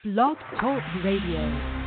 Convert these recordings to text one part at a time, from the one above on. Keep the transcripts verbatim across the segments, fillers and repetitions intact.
Blog Talk Radio.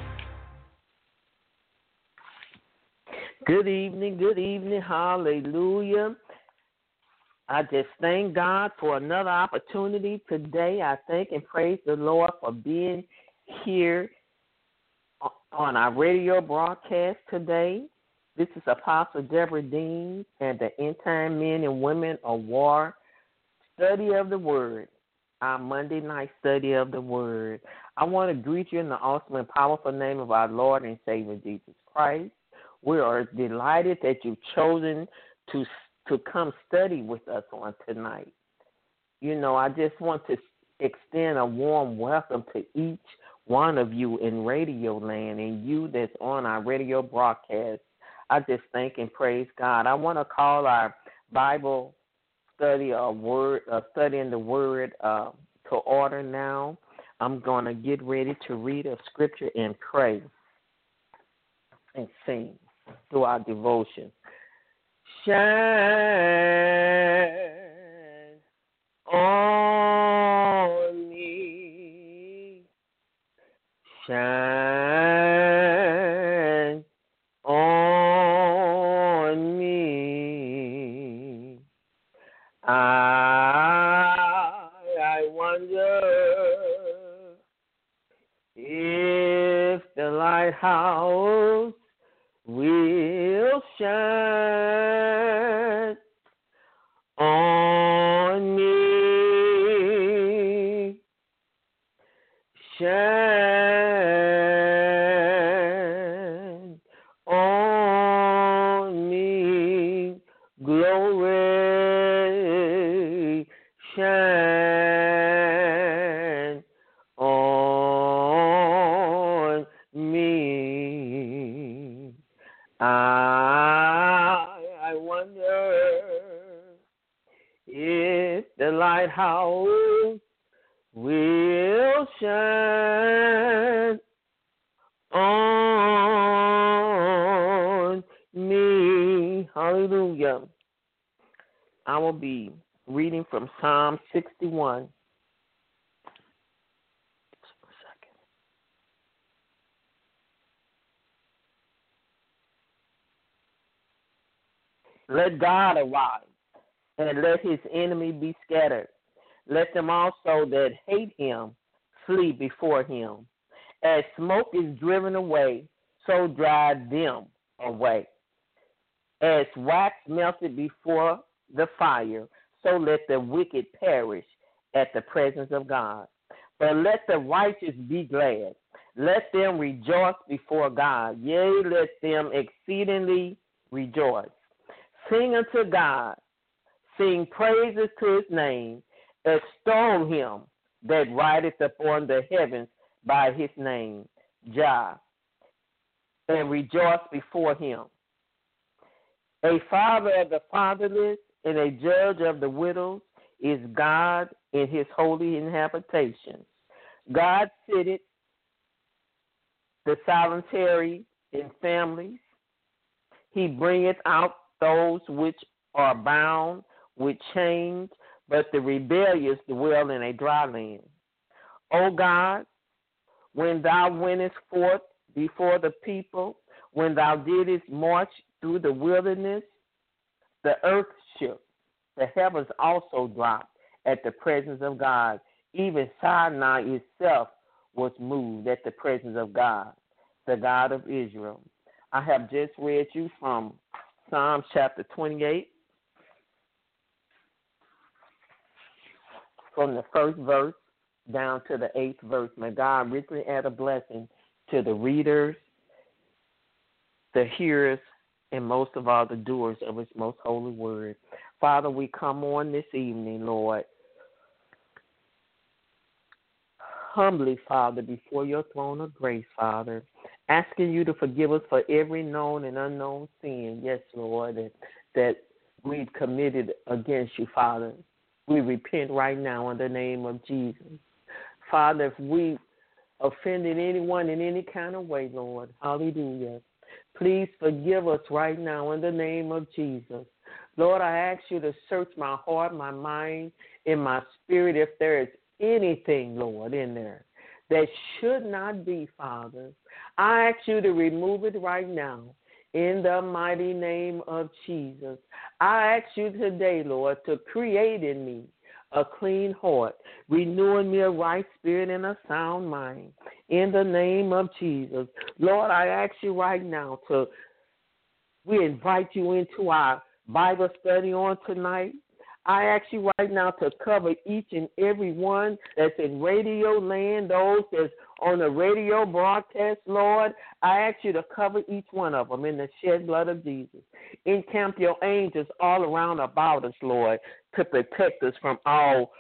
Good evening, good evening, hallelujah. I just thank God for another opportunity today. I thank and praise the Lord for being here on our radio broadcast today. This is Apostle Deborah Dean and the End Time Men and Women of War Study of the Word, our Monday night study of the Word. I want to greet you in the awesome and powerful name of our Lord and Savior Jesus Christ. We are delighted that you've chosen to to come study with us on tonight. You know, I just want to extend a warm welcome to each one of you in Radio Land and you that's on our radio broadcast. I just thank and praise God. I want to call our Bible study a word, uh, studying the Word uh, to order now. I'm going to get ready to read a scripture and pray and sing through our devotion. Shine on me, shine on me. I, I wonder if the lighthouse will shine on me, shine on me, glory, shine on me. I, I wonder if the lighthouse will shine on me. Hallelujah. I will be reading from Psalm sixty-one. Let God arise, and let his enemy be scattered. Let them also that hate him flee before him. As smoke is driven away, so drive them away. As wax melted before the fire, so let the wicked perish at the presence of God. But let the righteous be glad. Let them rejoice before God. Yea, let them exceedingly rejoice. Sing unto God, sing praises to his name, extol him that rideth upon the heavens by his name, Jah, and rejoice before him. A father of the fatherless and a judge of the widows is God in his holy habitations. God sitteth the solitary in families. He bringeth out those which are bound with chains, but the rebellious dwell in a dry land. O God, when thou wentest forth before the people, when thou didst march through the wilderness, the earth shook, the heavens also dropped at the presence of God. Even Sinai itself was moved at the presence of God, the God of Israel. I have just read you from Psalm chapter twenty-eight, from the first verse down to the eighth verse. May God richly add a blessing to the readers, the hearers, and most of all the doers of his most holy word. Father, we come on this evening, Lord, humbly, Father, before your throne of grace, Father, asking you to forgive us for every known and unknown sin, yes, Lord, that, that we've committed against you, Father. We repent right now in the name of Jesus. Father, if we offended anyone in any kind of way, Lord, hallelujah, please forgive us right now in the name of Jesus. Lord, I ask you to search my heart, my mind, and my spirit if there is anything, Lord, in there that should not be, Father. I ask you to remove it right now in the mighty name of Jesus. I ask you today, Lord, to create in me a clean heart, renewing me a right spirit and a sound mind. In the name of Jesus. Lord, I ask you right now to, we invite you into our Bible study on tonight. I ask you right now to cover each and every one that's in radio land, those that's on the radio broadcast, Lord. I ask you to cover each one of them in the shed blood of Jesus. Encamp your angels all around about us, Lord, to protect us from all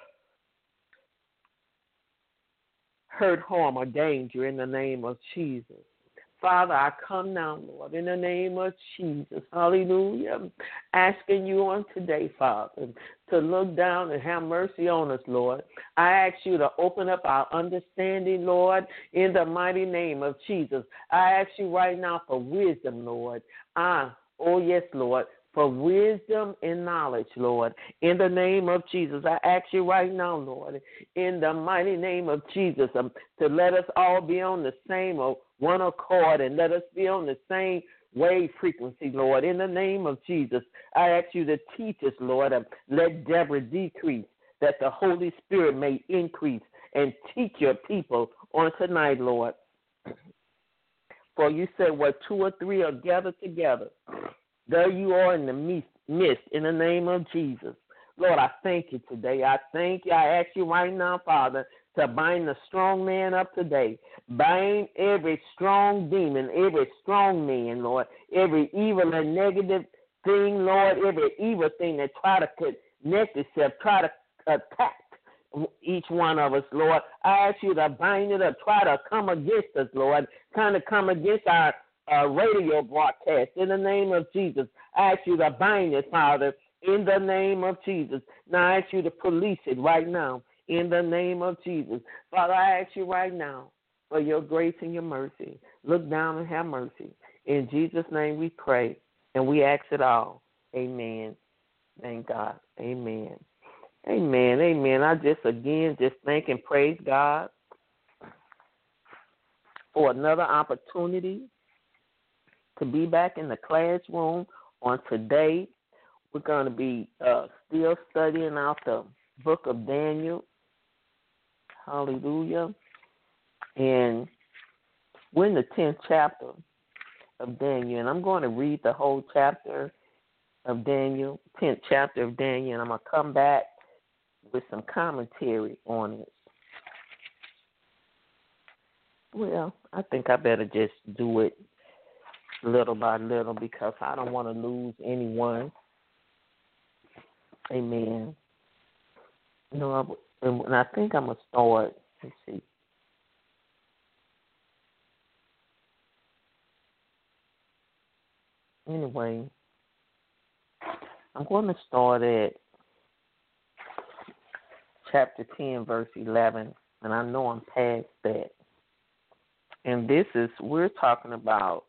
hurt, harm, or danger in the name of Jesus. Father, I come now, Lord, in the name of Jesus, hallelujah, asking you on today, Father, to look down and have mercy on us, Lord. I ask you to open up our understanding, Lord, in the mighty name of Jesus. I ask you right now for wisdom, Lord. Ah, oh, yes, Lord, for wisdom and knowledge, Lord. In the name of Jesus, I ask you right now, Lord, in the mighty name of Jesus, um, to let us all be on the same uh, one accord and let us be on the same wave frequency, Lord. In the name of Jesus, I ask you to teach us, Lord, um, let Deborah decrease, that the Holy Spirit may increase, and teach your people on tonight, Lord. For you said, where two or three are gathered together, there you are in the midst, in the name of Jesus. Lord, I thank you today. I thank you. I ask you right now, Father, to bind the strong man up today. Bind every strong demon, every strong man, Lord, every evil and negative thing, Lord, every evil thing that try to connect itself, try to attack each one of us, Lord. I ask you to bind it up, try to come against us, Lord, kind of come against our Uh, radio broadcast in the name of Jesus. I ask you to bind it, Father, in the name of Jesus. Now I ask you to police it right now in the name of Jesus. Father, I ask you right now for your grace and your mercy. Look down and have mercy. In Jesus' name we pray and we ask it all. Amen. Thank God. Amen. Amen. Amen. I just again just thank and praise God for another opportunity to be back in the classroom on today. We're going to be uh, still studying out the book of Daniel. Hallelujah. And we're in the tenth chapter of Daniel, and I'm going to read the whole chapter of Daniel, tenth chapter of Daniel, and I'm going to come back with some commentary on it. Well, I think I better just do it little by little because I don't want to lose anyone. Amen. You know, and I think I'm going to start, let's see. Anyway, I'm going to start at chapter ten, verse eleven, and I know I'm past that. And this is, we're talking about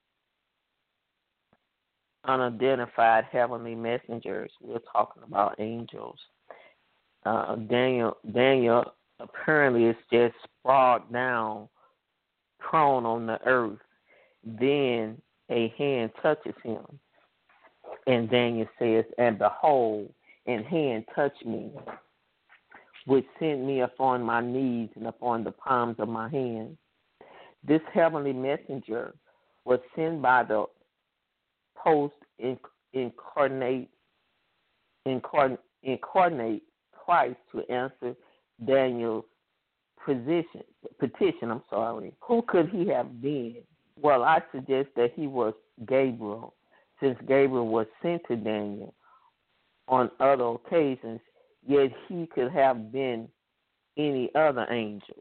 unidentified heavenly messengers. We're talking about angels. Uh, Daniel, Daniel apparently is just sprawled down, prone on the earth. Then a hand touches him. And Daniel says, and behold, an hand touched me, which sent me upon my knees and upon the palms of my hands. This heavenly messenger was sent by the post incarnate, incarnate, incarnate Christ to answer Daniel's petition. Petition, I'm sorry. Who could he have been? Well, I suggest that he was Gabriel, since Gabriel was sent to Daniel on other occasions, yet he could have been any other angel.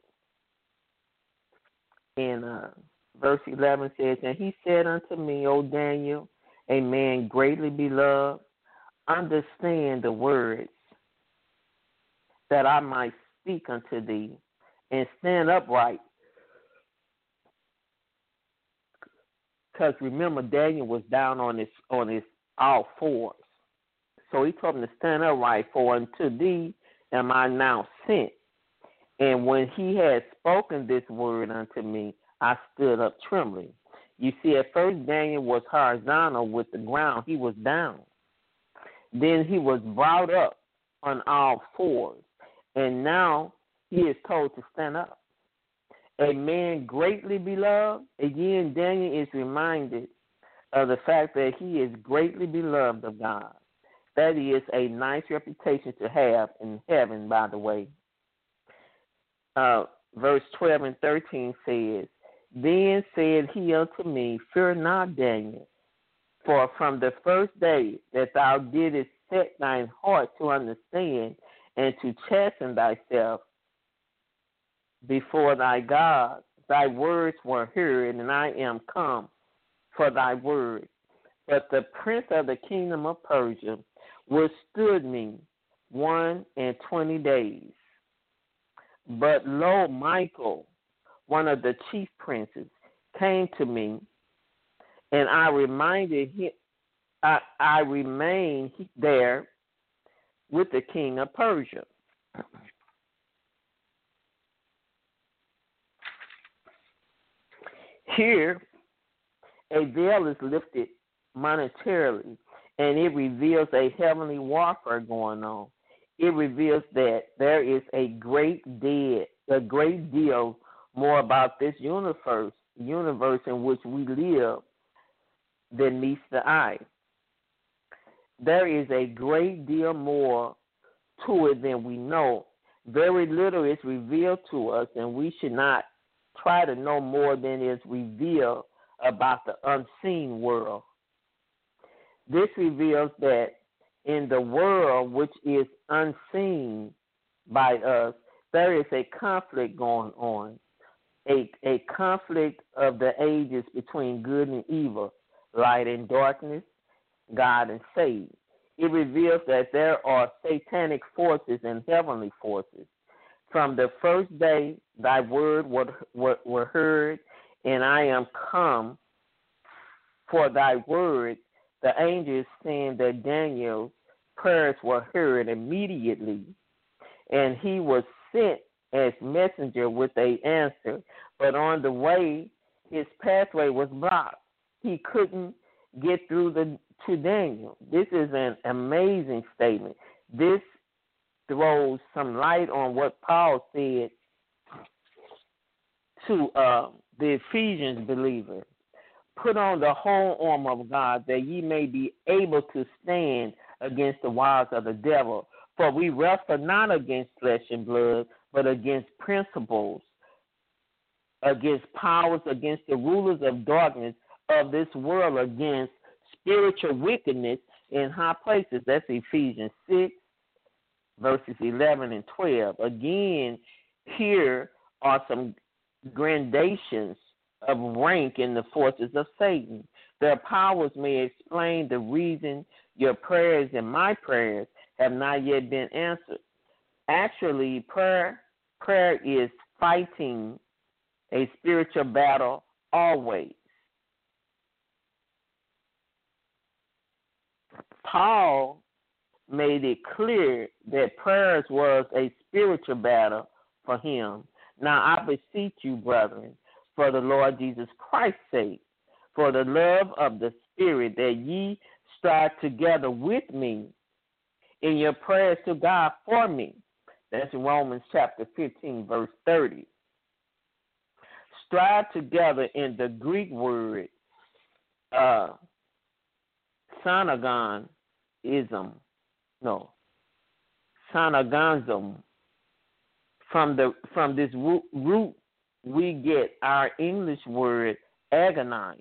And uh, verse eleven says, and he said unto me, O Daniel, a man greatly beloved, understand the words that I might speak unto thee, and stand upright. Because remember, Daniel was down on his on his all fours. So he told him to stand upright, for unto thee am I now sent. And when he had spoken this word unto me, I stood up trembling. You see, at first Daniel was horizontal with the ground. He was down. Then he was brought up on all fours. And now he is told to stand up. A man greatly beloved. Again, Daniel is reminded of the fact that he is greatly beloved of God. That is a nice reputation to have in heaven, by the way. Uh, verse twelve and thirteen says, Then said he unto me, Fear not, Daniel, for from the first day that thou didst set thine heart to understand and to chasten thyself before thy God, thy words were heard, and I am come for thy word. But the prince of the kingdom of Persia withstood me one and twenty days. But lo, Michael, one of the chief princes, came to me, and I reminded him, I, I remained there with the king of Persia. Here, a veil is lifted monetarily, and it reveals a heavenly warfare going on. It reveals that there is a great deal, a great deal more about this universe, universe in which we live than meets the eye. There is a great deal more to it than we know. Very little is revealed to us, and we should not try to know more than is revealed about the unseen world. This reveals that in the world which is unseen by us, there is a conflict going on, a, a conflict of the ages between good and evil, light and darkness, God and Satan. It reveals that there are satanic forces and heavenly forces. From the first day thy word were, were, were heard, and I am come for thy word, the angel is saying that Daniel's prayers were heard immediately, and he was sent as messenger with a answer. But on the way, his pathway was blocked. He couldn't get through the to Daniel. This is an amazing statement. This throws some light on what Paul said to uh, the Ephesians believer. Put on the whole armor of God, that ye may be able to stand against the wiles of the devil. For we wrestle not against flesh and blood, but against principles, against powers, against the rulers of darkness of this world, against spiritual wickedness in high places. That's Ephesians six, verses eleven and twelve. Again, here are some gradations of rank in the forces of Satan. Their powers may explain the reason your prayers and my prayers have not yet been answered. Actually, prayer prayer is fighting a spiritual battle always. Paul made it clear that prayers was a spiritual battle for him. Now I beseech you, brethren, for the Lord Jesus Christ's sake, for the love of the Spirit, that ye strive together with me in your prayers to God for me. That's in Romans chapter fifteen, verse thirty. Strive together in the Greek word uh, synagogism, no, synagogism. From the from this root, root we get our English word agonize.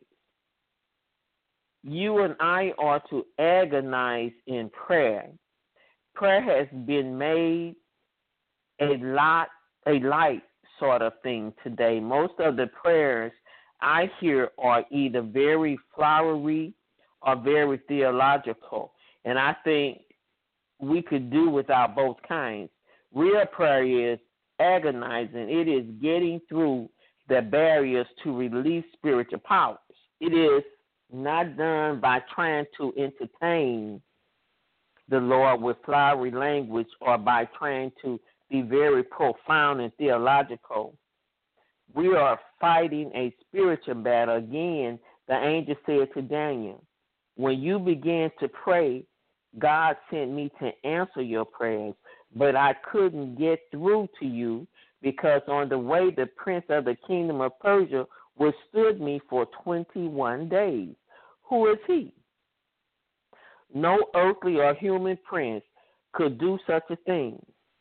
You and I are to agonize in prayer. Prayer has been made a lot, a light sort of thing today. Most of the prayers I hear are either very flowery or very theological, and I think we could do without both kinds. Real prayer is agonizing. It is getting through the barriers to release spiritual powers. It is not done by trying to entertain the Lord with flowery language or by trying to be very profound and theological. We are fighting a spiritual battle. Again, the angel said to Daniel, when you began to pray, God sent me to answer your prayers, but I couldn't get through to you because on the way the prince of the kingdom of Persia withstood me for twenty-one days. Who is he? No earthly or human prince could do such a thing.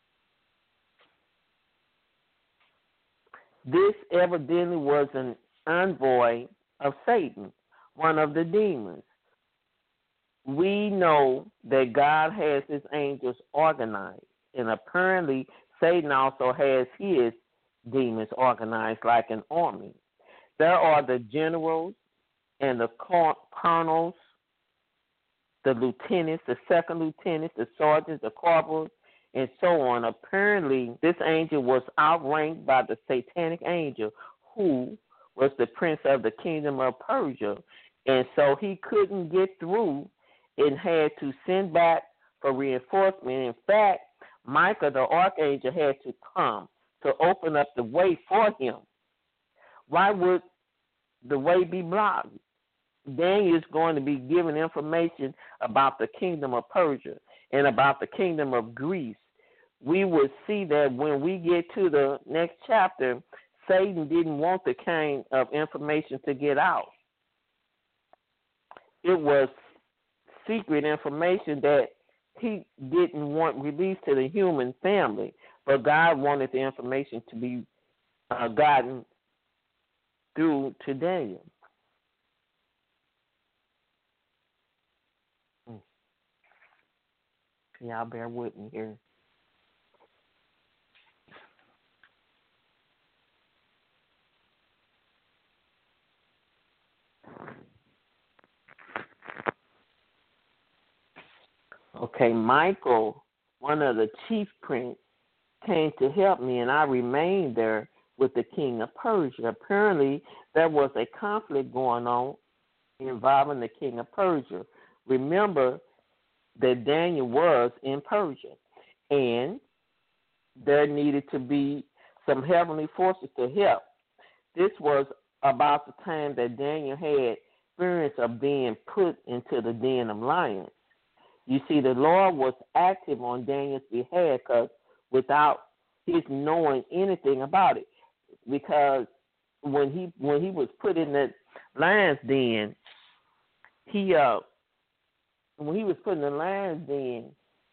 This evidently was an envoy of Satan, one of the demons. We know that God has his angels organized, and apparently Satan also has his demons organized like an army. There are the generals and the colonels, the lieutenants, the second lieutenants, the sergeants, the corporals, and so on. Apparently, this angel was outranked by the satanic angel, who was the prince of the kingdom of Persia, and so he couldn't get through and had to send back for reinforcement. In fact, Michael, the archangel, had to come to open up the way for him. Why would the way be blocked? Daniel is going to be given information about the kingdom of Persia and about the kingdom of Greece. We will see that when we get to the next chapter, Satan didn't want the kind of information to get out. It was secret information that he didn't want released to the human family, but God wanted the information to be uh, gotten through to Daniel. Hmm. Y'all bear with me here. Okay, Michael, one of the chief prince, came to help me, and I remained there with the king of Persia. Apparently, there was a conflict going on involving the king of Persia. Remember that Daniel was in Persia, and there needed to be some heavenly forces to help. This was about the time that Daniel had experience of being put into the den of lions. You see, the Lord was active on Daniel's behalf because without his knowing anything about it, because when he when he was put in the lion's den, he uh when he was put in the lion's den,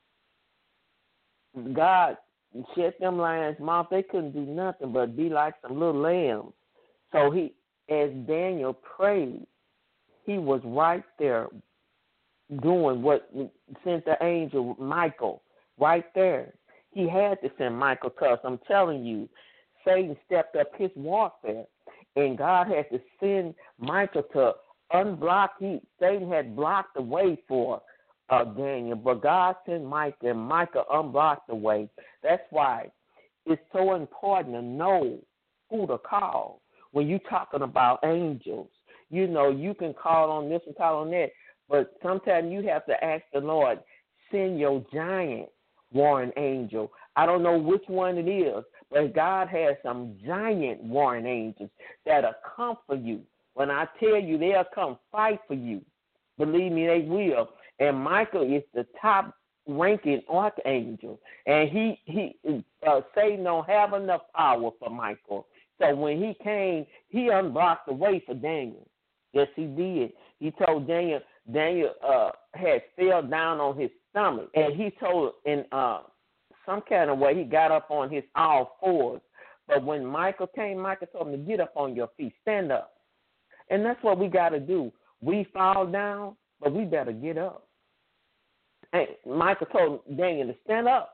God shut them lions' mouth. They couldn't do nothing but be like some little lambs. So he, as Daniel prayed, he was right there doing what sent the angel Michael right there. He had to send Michael because I'm telling you, Satan stepped up his warfare, and God had to send Michael to unblock. He Satan had blocked the way for uh, Daniel, but God sent Michael, and Michael unblocked the way. That's why it's so important to know who to call when you're talking about angels. You know, you can call on this and call on that, but sometimes you have to ask the Lord, send your giant warring angel. I don't know which one it is, but God has some giant warring angels that'll come for you. When I tell you they'll come fight for you, believe me, they will. And Michael is the top ranking archangel, and he he uh, Satan don't have enough power for Michael. So when he came, he unblocked the way for Daniel. Yes, he did. He told Daniel, Daniel uh, had fell down on his stomach, and he told in uh, some kind of way he got up on his all fours. But when Michael came, Michael told him to get up on your feet, stand up. And that's what we got to do. We fall down, but we better get up. And Michael told Daniel to stand up.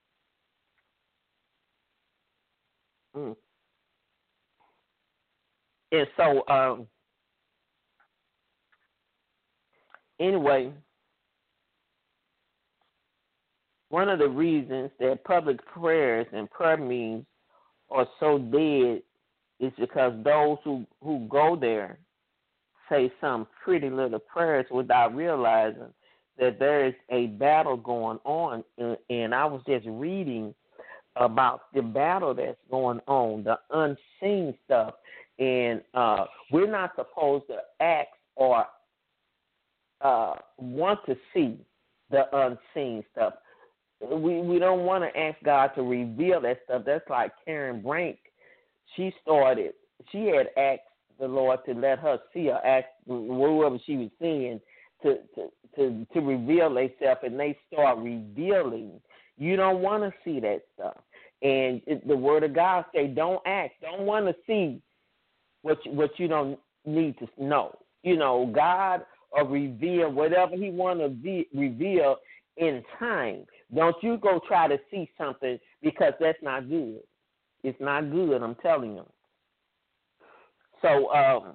Mm. And so, um, anyway, one of the reasons that public prayers and prayer meetings are so dead is because those who, who go there say some pretty little prayers without realizing that there is a battle going on. And I was just reading about the battle that's going on, the unseen stuff. And uh, we're not supposed to act or uh, want to see the unseen stuff. We we don't want to ask God to reveal that stuff. That's like Karen Brink. She started, she had asked the Lord to let her see or ask whoever she was seeing to, to, to, to reveal themselves, and they start revealing. You don't want to see that stuff. And it, the Word of God say, don't ask, don't want to see what you, what you don't need to know. You know, God will reveal whatever He want to be, reveal in time. Don't you go try to see something, because that's not good. It's not good, I'm telling you. So, um,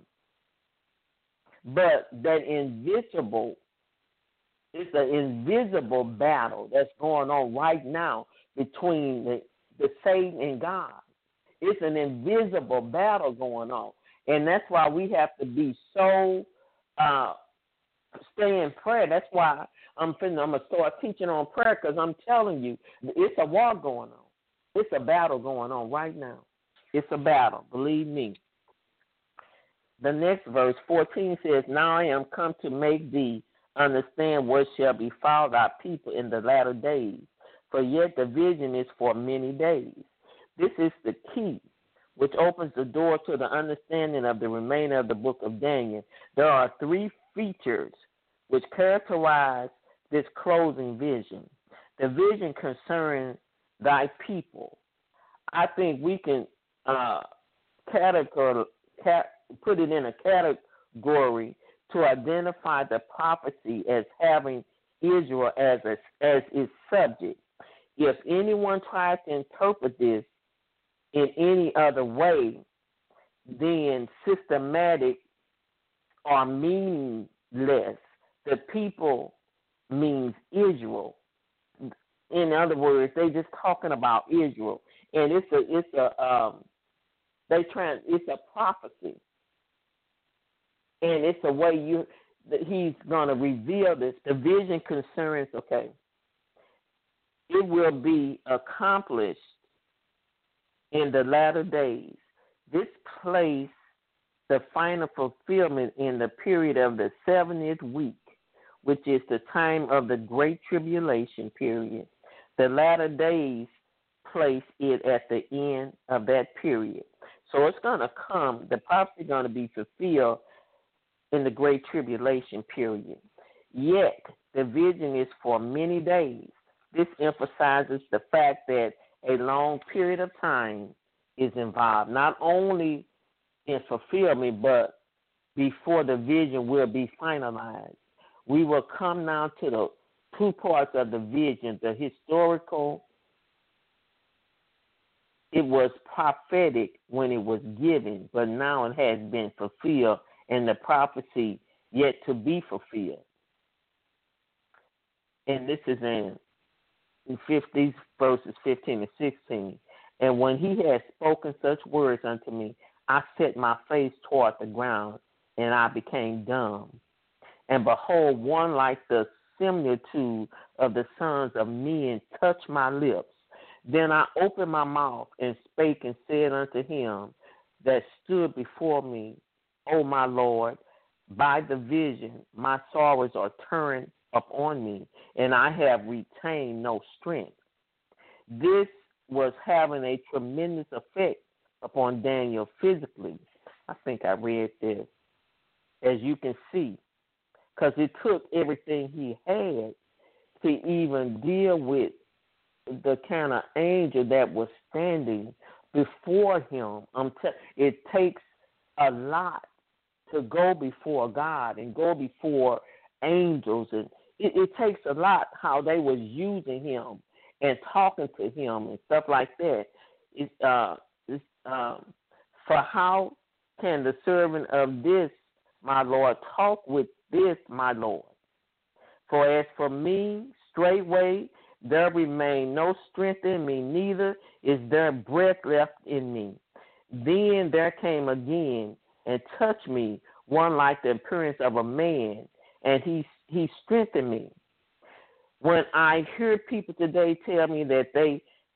but that invisible, it's an invisible battle that's going on right now between the, the Satan and God. It's an invisible battle going on. And that's why we have to be so, uh, stay in prayer. That's why I'm finna, I'm going to start teaching on prayer, because I'm telling you, it's a war going on. It's a battle going on right now. It's a battle, believe me. The next verse, fourteen, says, now I am come to make thee understand what shall befall thy people in the latter days. For yet the vision is for many days. This is the key, which opens the door to the understanding of the remainder of the book of Daniel. There are three features which characterize this closing vision. The vision concerning thy people. I think we can uh, categor- cat- put it in a category to identify the prophecy as having Israel as a, as its subject. If anyone tries to interpret this in any other way, then systematic or meaningless. The people means Israel. In other words, they just talking about Israel, and it's a it's a um, they try it's a prophecy, and it's a way you that he's going to reveal this. The vision concerns, okay, it will be accomplished in the latter days. This place the final fulfillment in the period of the seventieth week, which is the time of the great tribulation period. The latter days place it at the end of that period. So it's going to come, the prophecy is going to be fulfilled in the great tribulation period. Yet, the vision is for many days. This emphasizes the fact that a long period of time is involved, not only in fulfillment, but before the vision will be finalized. We will come now to the two parts of the vision, the historical. It was prophetic when it was given, but now it has been fulfilled, and the prophecy yet to be fulfilled. And this is in, in fifty, verses fifteen and sixteen. And when he had spoken such words unto me, I set my face toward the ground, and I became dumb. And behold, one like the similitude of the sons of men touched my lips. Then I opened my mouth and spake and said unto him that stood before me, O my Lord, by the vision my sorrows are turned upon me, and I have retained no strength. This was having a tremendous effect upon Daniel physically. I think I read this, as you can see, because it took everything he had to even deal with the kind of angel that was standing before him. Um, t- it takes a lot to go before God and go before angels, and it, it takes a lot how they was using him and talking to him and stuff like that. It, uh, it's, um, for how can the servant of this, my Lord, talk with this, my Lord? For as for me, straightway there remain no strength in me, neither is there breath left in me. Then there came again and touched me one like the appearance of a man, and he he strengthened me. When I hear people today tell me that they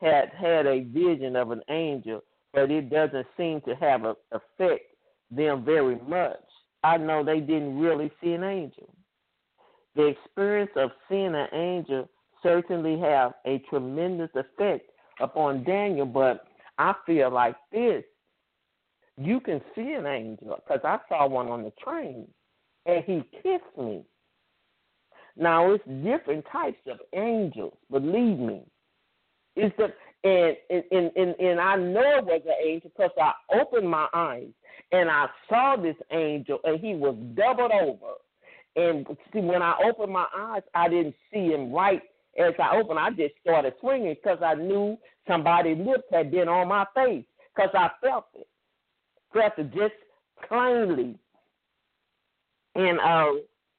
had had a vision of an angel, but it doesn't seem to have a, affect them very much. I know they didn't really see an angel. The experience of seeing an angel certainly have a tremendous effect upon Daniel, but I feel like this. You can see an angel because I saw one on the train, and he kissed me. Now, it's different types of angels, believe me. It's the, and, and, and, and I know it was an angel because I opened my eyes, and I saw this angel, and he was doubled over. And see, when I opened my eyes, I didn't see him right as I opened. I just started swinging because I knew somebody's lips had been on my face because I felt it. Felt it just plainly. And uh,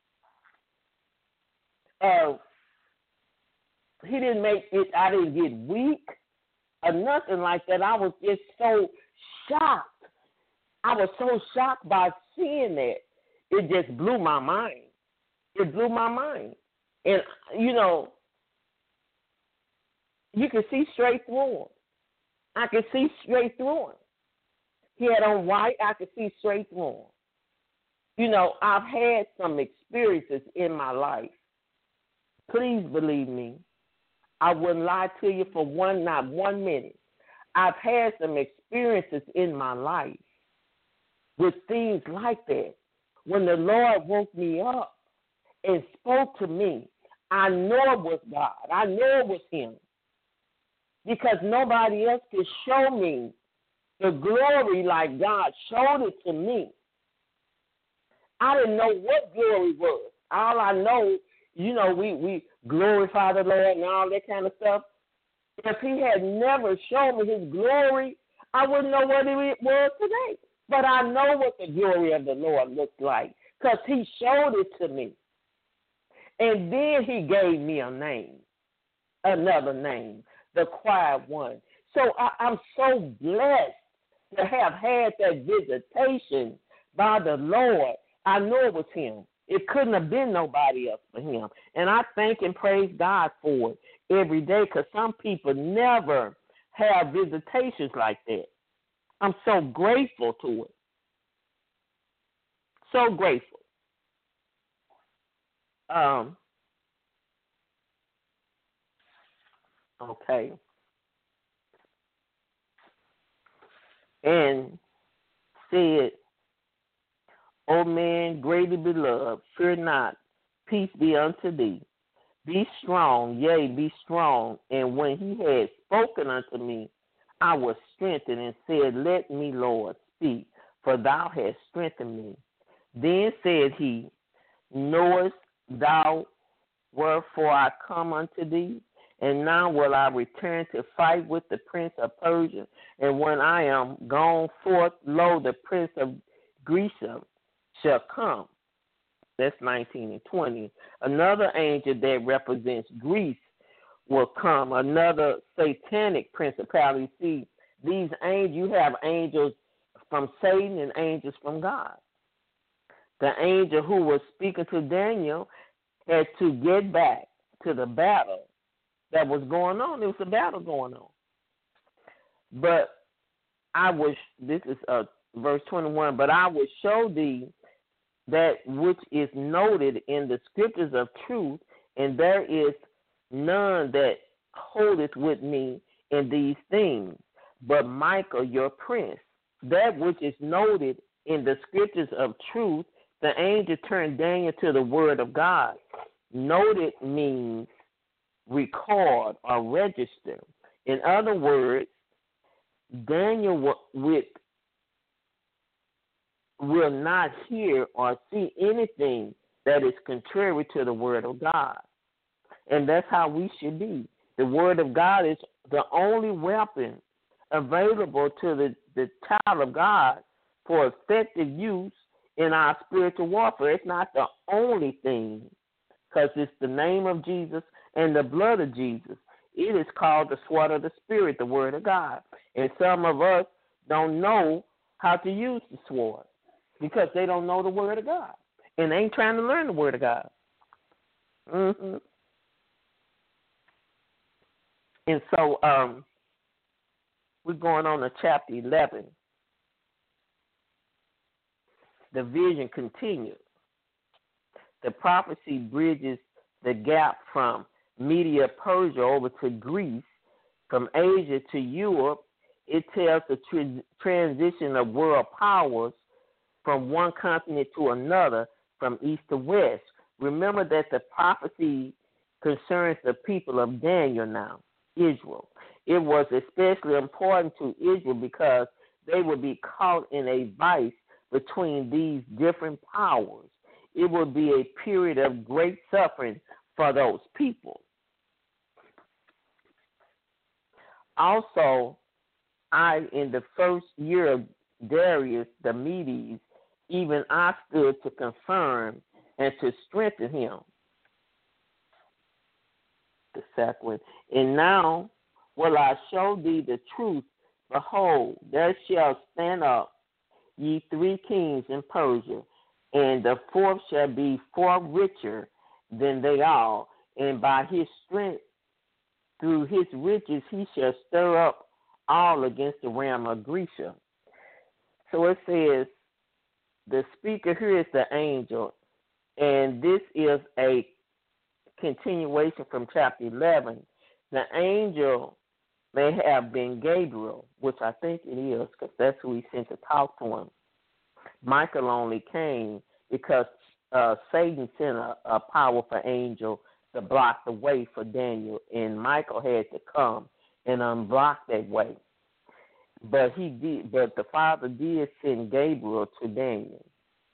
uh, he didn't make it, I didn't get weak or nothing like that. I was just so shocked. I was so shocked by seeing that. It just blew my mind. It blew my mind. And, you know, you could see straight through him. I could see straight through him. He had on white. I could see straight through him. You know, I've had some experiences in my life. Please believe me. I wouldn't lie to you for one, not one minute. I've had some experiences in my life with things like that. When the Lord woke me up and spoke to me, I know it was God. I know it was him. Because nobody else could show me the glory like God showed it to me. I didn't know what glory was. All I know, you know, we, we glorify the Lord and all that kind of stuff. If he had never shown me his glory, I wouldn't know what it was today. But I know what the glory of the Lord looks like because he showed it to me. And then he gave me a name, another name, the Quiet One. So I, I'm so blessed to have had that visitation by the Lord. I know it was him. It couldn't have been nobody else but him. And I thank and praise God for it every day because some people never have visitations like that. I'm so grateful to it. So grateful. Um, okay. And said, O man, greatly beloved, fear not, peace be unto thee. Be strong, yea, be strong. And when he had spoken unto me, I was strengthened and said, let me, Lord, speak, for thou hast strengthened me. Then said he, knowest thou wherefore I come unto thee? And now will I return to fight with the prince of Persia. And when I am gone forth, lo, the prince of Greece shall come. That's nineteen and twenty. Another angel that represents Greece will come, another satanic principality. See, these angels, you have angels from Satan and angels from God. The angel who was speaking to Daniel had to get back to the battle that was going on. There was a battle going on. But I was, this is uh, verse twenty-one, but I will show thee that which is noted in the scriptures of truth, and there is none that holdeth with me in these things, but Michael your prince. That which is noted in the scriptures of truth, the angel turned Daniel to the word of God. Noted means record or register. In other words, Daniel with will not hear or see anything that is contrary to the word of God. And that's how we should be. The word of God is the only weapon available to the, the child of God for effective use in our spiritual warfare. It's not the only thing, because it's the name of Jesus and the blood of Jesus. It is called the sword of the Spirit, the word of God. And some of us don't know how to use the sword because they don't know the word of God. And they ain't trying to learn the word of God. Mm-hmm. And so um, We're going on to chapter eleven. The vision continues. The prophecy bridges the gap from Media Persia over to Greece, from Asia to Europe. It tells the tr- transition of world powers from one continent to another, from east to west. Remember that the prophecy concerns the people of Daniel now, Israel. It was especially important to Israel because they would be caught in a vice between these different powers. It would be a period of great suffering for those people. Also, I, in the first year of Darius the Medes, even I stood to confirm and to strengthen him. The second one. And now will I show thee the truth. Behold, there shall stand up ye three kings in Persia, and the fourth shall be far richer than they all, and by his strength, through his riches, he shall stir up all against the realm of Grecia. So it says, the speaker here is the angel, and this is a continuation from chapter eleven. The angel may have been Gabriel, which I think it is, because that's who he sent to talk to him. Michael only came because uh, Satan sent a, a powerful angel to block the way for Daniel, and Michael had to come and unblock that way. But he did. But the Father did send Gabriel to Daniel.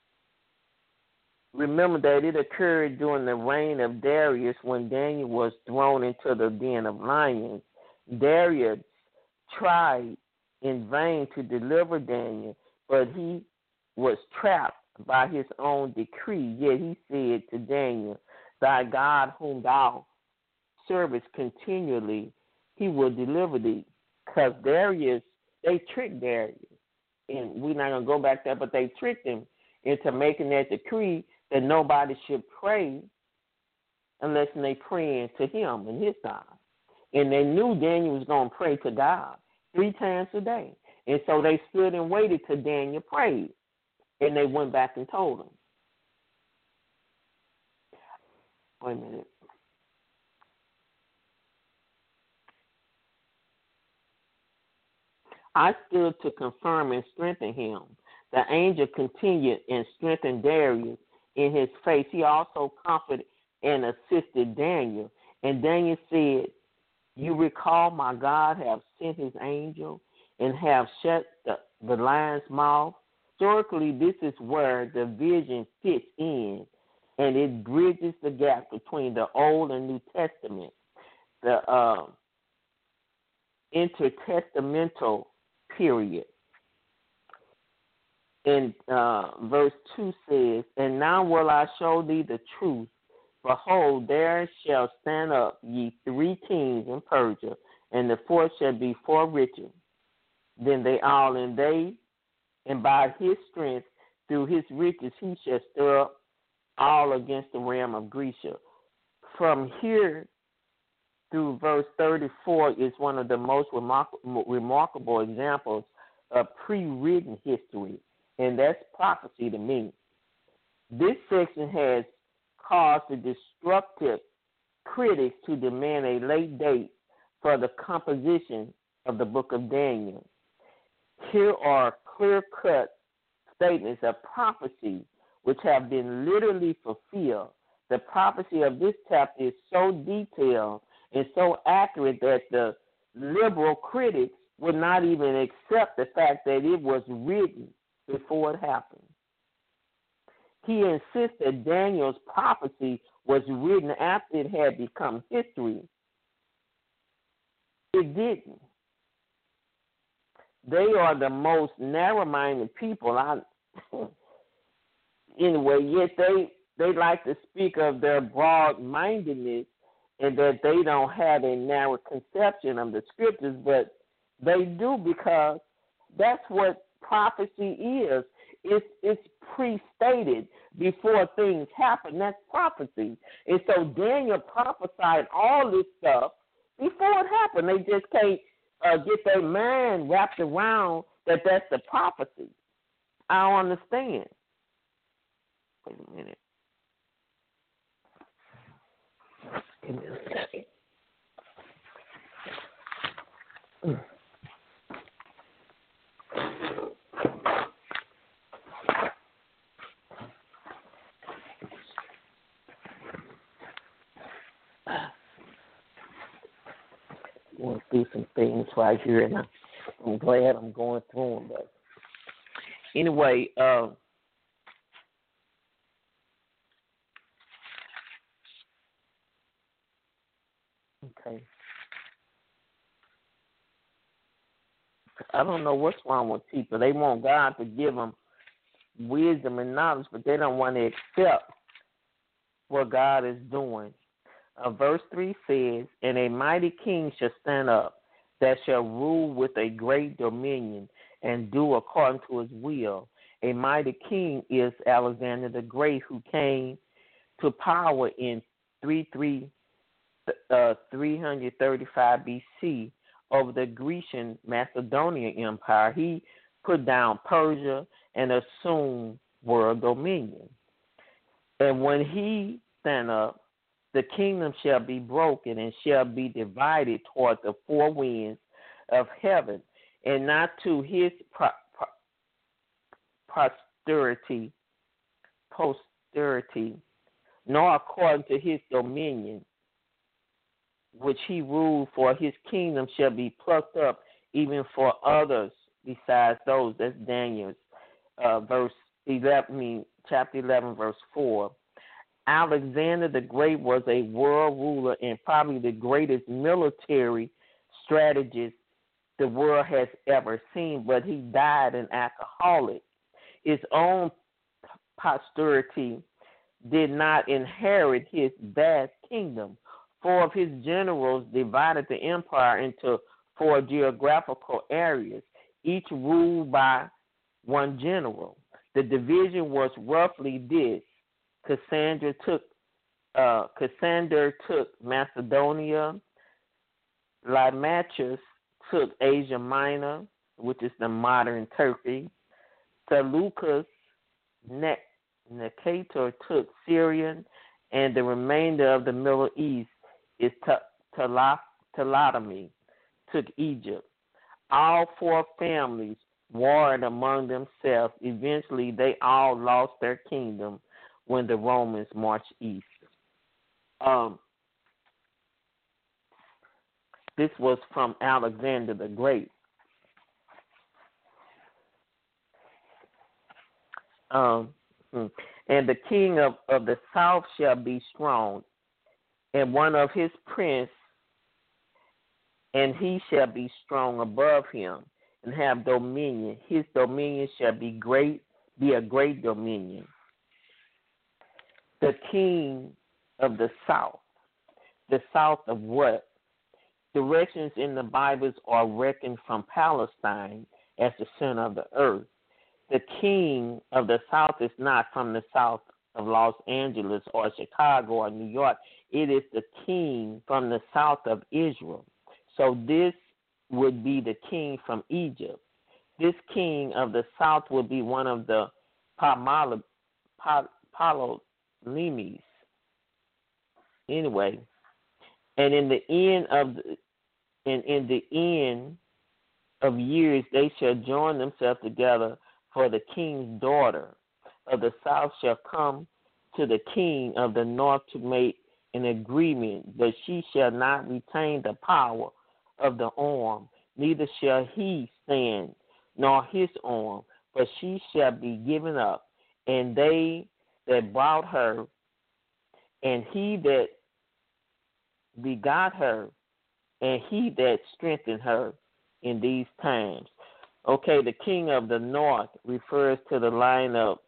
Remember that it occurred during the reign of Darius when Daniel was thrown into the den of lions. Darius tried in vain to deliver Daniel, but he was trapped by his own decree. Yet he said to Daniel, thy God whom thou servest continually, he will deliver thee. Because Darius, they tricked Darius. And we're not going to go back there, but they tricked him into making that decree that nobody should pray unless they praying to him and his God. And they knew Daniel was going to pray to God three times a day. And so they stood and waited till Daniel prayed. And they went back and told him. Wait a minute. I stood to confirm and strengthen him. The angel continued and strengthened Darius in his face. He also comforted and assisted Daniel. And Daniel said, you recall my God have sent his angel and have shut the, the lion's mouth. Historically, this is where the vision fits in, and it bridges the gap between the Old and New Testament. The uh, intertestamental period. And uh, verse two says, and now will I show thee the truth. Behold, there shall stand up ye three kings in Persia, and the fourth shall be far richer than they all, and they, and by his strength, through his riches, he shall stir up all against the realm of Grecia. From here through verse thirty-four is one of the most remarkable, remarkable examples of pre-written history, and that's prophecy to me. This section has caused the destructive critics to demand a late date for the composition of the book of Daniel. Here are clear-cut statements of prophecy which have been literally fulfilled. The prophecy of this chapter is so detailed and so accurate that the liberal critics would not even accept the fact that it was written before it happened. He insists that Daniel's prophecy was written after it had become history. It didn't. They are the most narrow-minded people. I, anyway, yet they they like to speak of their broad-mindedness and that they don't have a narrow conception of the scriptures, but they do, because that's what prophecy is. It's, it's pre-stated before things happen. That's prophecy. And so Daniel prophesied all this stuff before it happened. They just can't uh, get their mind wrapped around that that's the prophecy. I don't understand. Wait a minute. Give me a second. Mm. Going through some things right here, and I'm glad I'm going through them. But anyway, uh, okay. I don't know what's wrong with people. They want God to give them wisdom and knowledge, but they don't want to accept what God is doing. Uh, verse three says, "And a mighty king shall stand up, that shall rule with a great dominion, and do according to his will." A mighty king is Alexander the Great, who came to power in three three, uh, three thirty-five B C over the Grecian Macedonian Empire. He put down Persia and assumed world dominion. And when he stand up, the kingdom shall be broken and shall be divided toward the four winds of heaven, and not to his pro- pro- posterity, posterity, nor according to his dominion, which he ruled, for his kingdom shall be plucked up even for others besides those. That's Daniel, uh, verse eleven, I mean, chapter eleven, verse four. Alexander the Great was a world ruler and probably the greatest military strategist the world has ever seen, but he died an alcoholic. His own posterity did not inherit his vast kingdom. Four of his generals divided the empire into four geographical areas, each ruled by one general. The division was roughly this: Cassandra took uh, Cassander took Macedonia, Lysimachus took Asia Minor, which is the modern Turkey, Seleucus Nicator took Syrian, and the remainder of the Middle East is Ptolemy took Egypt. All four families warred among themselves. Eventually, they all lost their kingdom when the Romans marched east. Um, this was from Alexander the Great. Um, and the king of, of the south shall be strong, and one of his prince, and he shall be strong above him, and have dominion. His dominion shall be great, be a great dominion. The king of the south. The south of what? Directions in the Bibles are reckoned from Palestine as the center of the earth. The king of the south is not from the south of Los Angeles or Chicago or New York. It is the king from the south of Israel. So this would be the king from Egypt. This king of the south would be one of the Ptolemies. Anyway, and in the end of the, and in the end of years, they shall join themselves together. For the king's daughter of the south shall come to the king of the north to make an agreement, but she shall not retain the power of the arm, neither shall he stand, nor his arm, but she shall be given up, and they that brought her, and he that begot her, and he that strengthened her in these times. Okay, the king of the north refers to the line of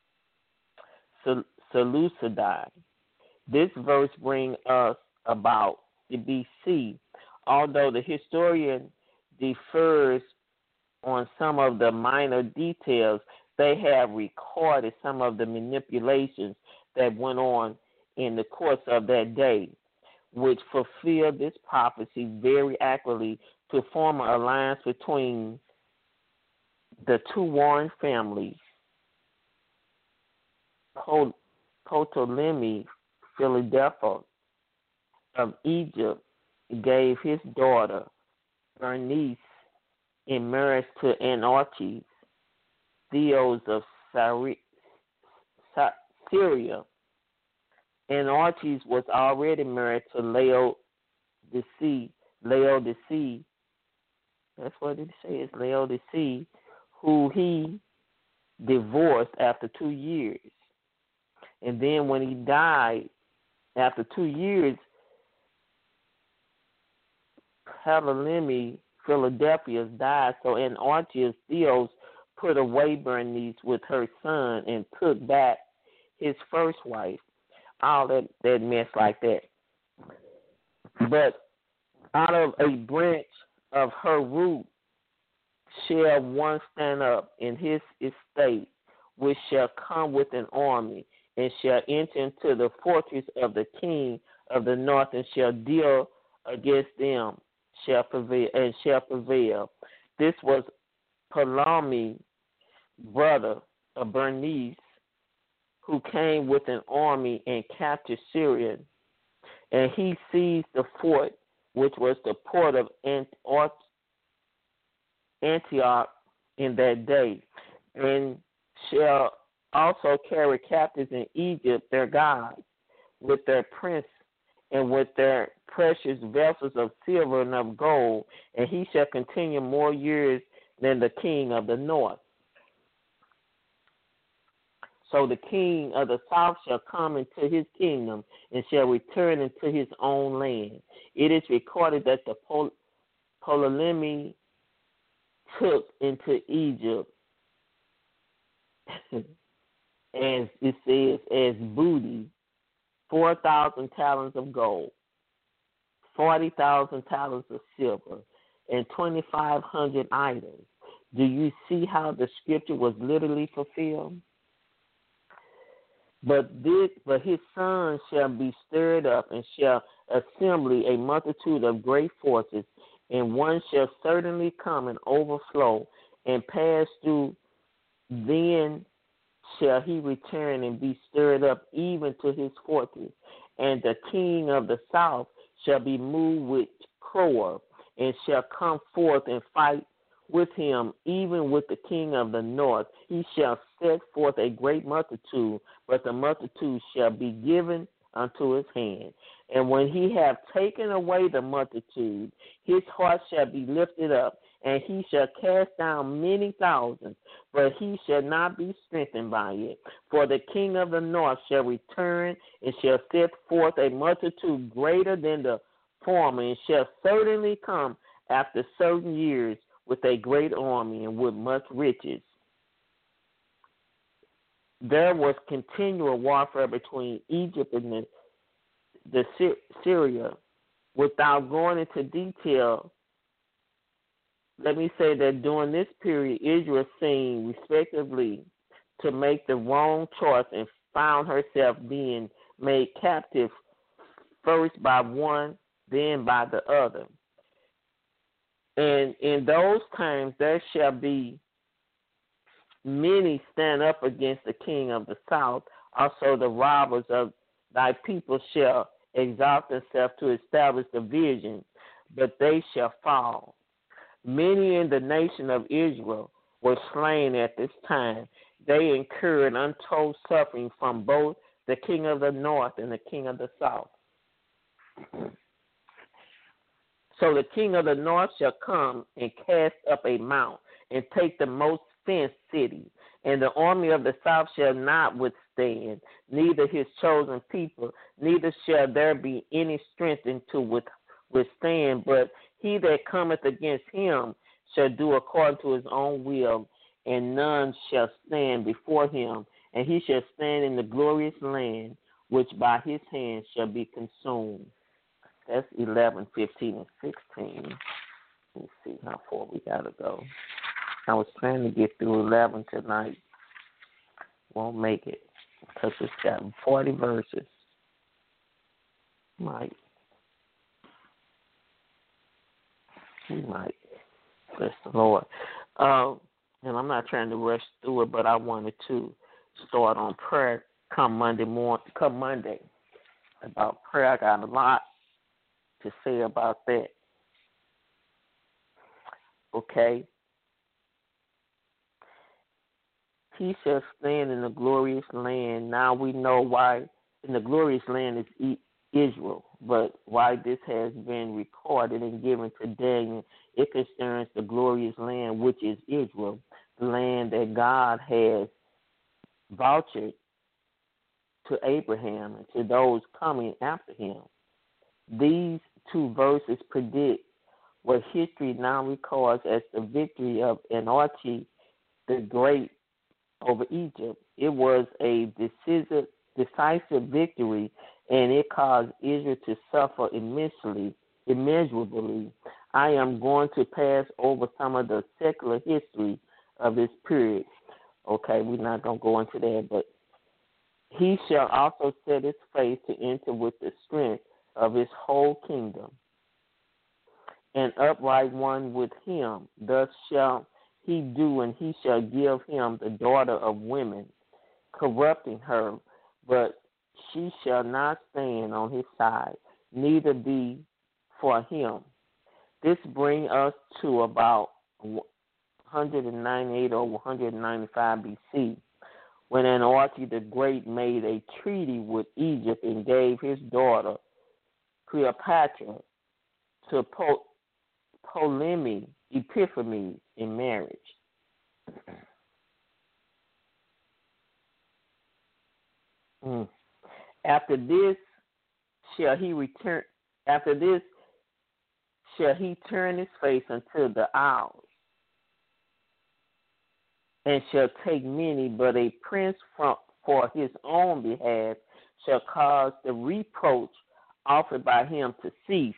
Seleucidae. This verse brings us about the B C, although the historian differs on some of the minor details. They have recorded some of the manipulations that went on in the course of that day, which fulfilled this prophecy very accurately to form an alliance between the two warring families. Ptolemy Philadelphus of Egypt gave his daughter Bernice in marriage to Antiochus, Theos of Syria. Antiochus was already married to Laodice, Laodice, that's what it says, Laodice, who he divorced after two years. And then when he died, after two years, Ptolemy Philadelphus died, so Antiochus Theos put away Bernice with her son and took back his first wife. All that, that mess like that. But out of a branch of her root shall one stand up in his estate, which shall come with an army, and shall enter into the fortress of the king of the north, and shall deal against them, shall prevail, and shall prevail. This was Ptolemy, brother of Bernice, who came with an army and captured Syria, and he seized the fort, which was the port of Antioch in that day, and shall also carry captives in Egypt their gods, with their prince and with their precious vessels of silver and of gold, and he shall continue more years than the king of the north. So the king of the south shall come into his kingdom and shall return into his own land. It is recorded that the Pol- Ptolemy took into Egypt, as it says, as booty, four thousand talents of gold, forty thousand talents of silver, and twenty-five hundred items. Do you see how the scripture was literally fulfilled? But this, but his son shall be stirred up, and shall assemble a multitude of great forces, and one shall certainly come and overflow and pass through. Then shall he return and be stirred up even to his fortress. And the king of the south shall be moved with choler, and shall come forth and fight with him, even with the king of the north. He shall set forth a great multitude, but the multitude shall be given unto his hand. And when he have taken away the multitude, his heart shall be lifted up, and he shall cast down many thousands, but he shall not be strengthened by it. For the king of the north shall return, and shall set forth a multitude greater than the former, and shall certainly come after certain years with a great army and with much riches. There was continual warfare between Egypt and the, the Syria. Without going into detail, let me say that during this period, Israel seemed respectively to make the wrong choice and found herself being made captive first by one, then by the other. And in those times there shall be many stand up against the king of the south. Also the robbers of thy people shall exalt themselves to establish the vision, but they shall fall. Many in the nation of Israel were slain at this time. They incurred untold suffering from both the king of the north and the king of the south. So the king of the north shall come and cast up a mount and take the most fenced city, and the army of the south shall not withstand, neither his chosen people, neither shall there be any strength to withstand, but he that cometh against him shall do according to his own will, and none shall stand before him, and he shall stand in the glorious land, which by his hand shall be consumed. That's eleven, fifteen, and sixteen. Let's see how far we got to go. I was trying to get through eleven tonight. Won't make it because it's got forty verses. Right. We might. Bless the Lord. Um, and I'm not trying to rush through it, but I wanted to start on prayer come Monday morning, come Monday about prayer. I got a lot to say about that. Okay. He shall stand in the glorious land. Now we know why in the glorious land is Israel, but why this has been recorded and given to Daniel, it concerns the glorious land, which is Israel, the land that God has vouched to Abraham and to those coming after him. These two verses predict what history now records as the victory of Enoch the Great over Egypt. It was a decisive, decisive victory, and it caused Israel to suffer immensely, immeasurably. I am going to pass over some of the secular history of this period. Okay, we're not going to go into that, but he shall also set his face to enter with the strength of his whole kingdom, an upright one with him. Thus shall he do, and he shall give him the daughter of women, corrupting her, but she shall not stand on his side, neither be for him. This brings us to about one hundred ninety-eight or one hundred ninety-five B C, when Enoch the Great made a treaty with Egypt and gave his daughter Cleopatra to po- Ptolemy Epiphanes in marriage. mm. After this shall he return. After this shall he turn his face unto the isles, and shall take many, but a prince from, for his own behalf shall cause the reproach offered by him to cease.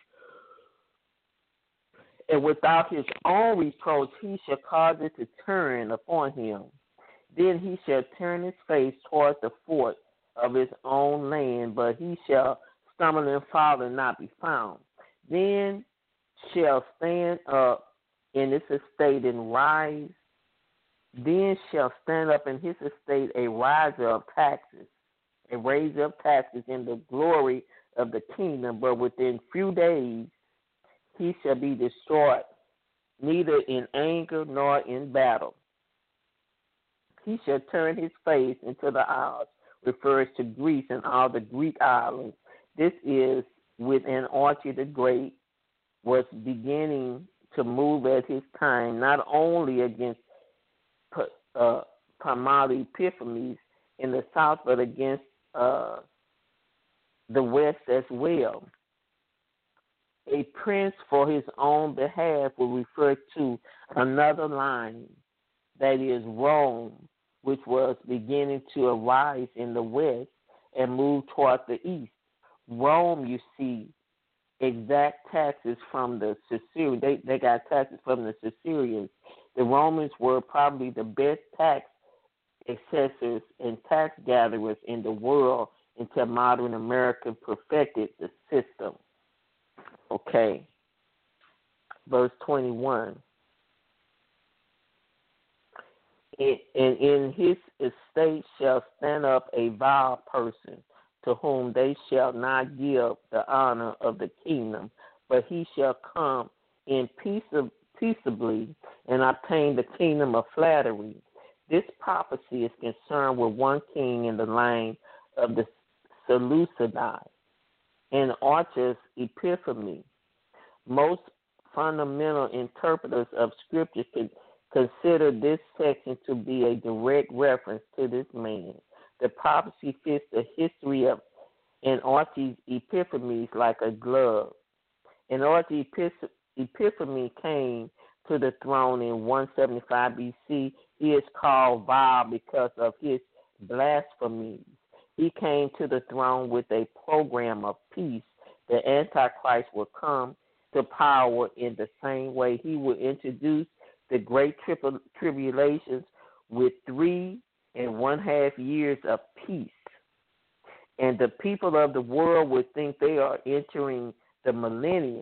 And without his own reproach he shall cause it to turn upon him. Then he shall turn his face toward the fort of his own land, but he shall stumble and fall and not be found. Then shall stand up in his estate and rise. Then shall stand up in his estate a riser of taxes, a raiser of taxes in the glory of the kingdom, but within few days he shall be destroyed, neither in anger nor in battle. He shall turn his face into the isles, refers to Greece and all the Greek islands. This is when Enoch the Great was beginning to move at his time, not only against uh, Ptolemy Epiphanes in the south, but against uh, the west as well. A prince for his own behalf will refer to another line, that is Rome, which was beginning to arise in the west and move toward the east. Rome, you see, exact taxes from the Caesarians. They, they got taxes from the Caesarians. The Romans were probably the best tax assessors and tax gatherers in the world until modern America perfected the system. Okay. Verse twenty-one. And in his estate shall stand up a vile person, to whom they shall not give the honor of the kingdom, but he shall come in peace peaceably and obtain the kingdom of flattery. This prophecy is concerned with one king in the line of the Seleucidae and Archus Epiphanes. Most fundamental interpreters of Scripture can consider this section to be a direct reference to this man. The prophecy fits the history of Enoch Epiphanes like a glove. Enoch Epiphanes came to the throne in one seventy-five B C. He is called vile because of his blasphemies. He came to the throne with a program of peace. The Antichrist will come to power in the same way. He will introduce the great tri- tribulations with three and one half years of peace. And the people of the world would think they are entering the millennium,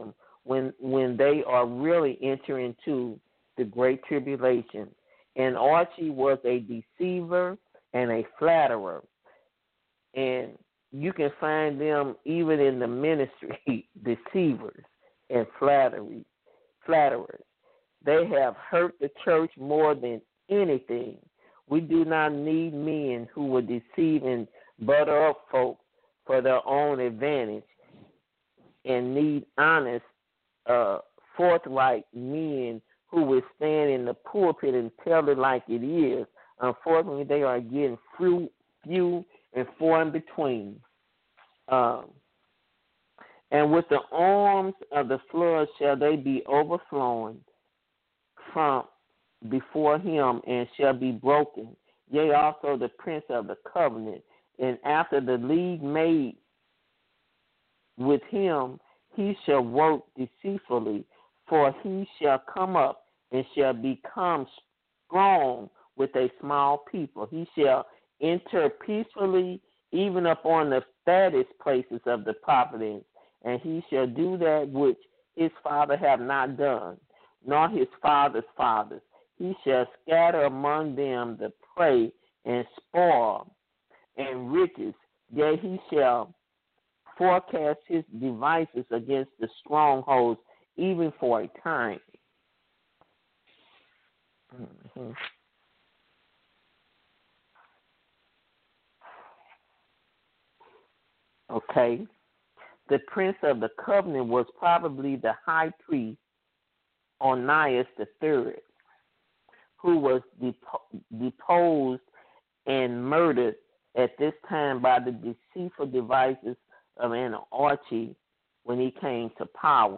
when when they are really entering into the great tribulation. And Archie was a deceiver and a flatterer. And you can find them even in the ministry, deceivers and flattery, flatterers. They have hurt the church more than anything. We do not need men who will deceive and butter up folk for their own advantage, and need honest, uh, forthright men who will stand in the pulpit and tell it like it is. Unfortunately, they are getting few, few and far in between. Um, and with the arms of the flood shall they be overflowing from before him, and shall be broken. Yea, also the prince of the covenant. And after the league made with him, he shall work deceitfully, for he shall come up and shall become strong with a small people. He shall enter peacefully even upon the fattest places of the providence, and he shall do that which his father have not done, nor his father's fathers. He shall scatter among them the prey and spoil and riches. Yea, he shall forecast his devices against the strongholds, even for a time. Mm-hmm. Okay. The prince of the covenant was probably the high priest Onias the third, who was depo- deposed and murdered at this time by the deceitful devices of Anarchy when he came to power.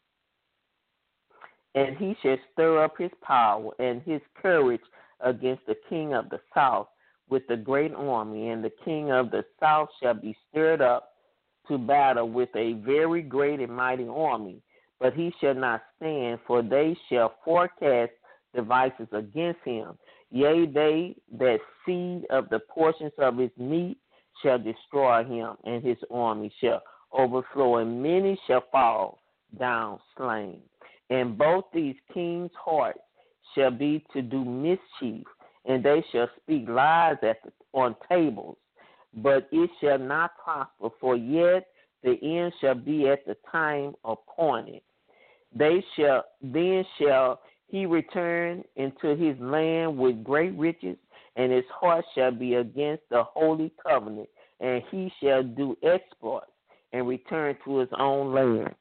And he shall stir up his power and his courage against the king of the south with the great army, and the king of the south shall be stirred up to battle with a very great and mighty army, but he shall not stand, for they shall forecast devices against him. Yea, they that feed of the portions of his meat shall destroy him, and his army shall overflow, and many shall fall down slain. And both these kings' hearts shall be to do mischief, and they shall speak lies at the, on tables, but it shall not prosper, for yet the end shall be at the time appointed. They shall then shall he return into his land with great riches, and his heart shall be against the holy covenant, and he shall do exploits and return to his own land.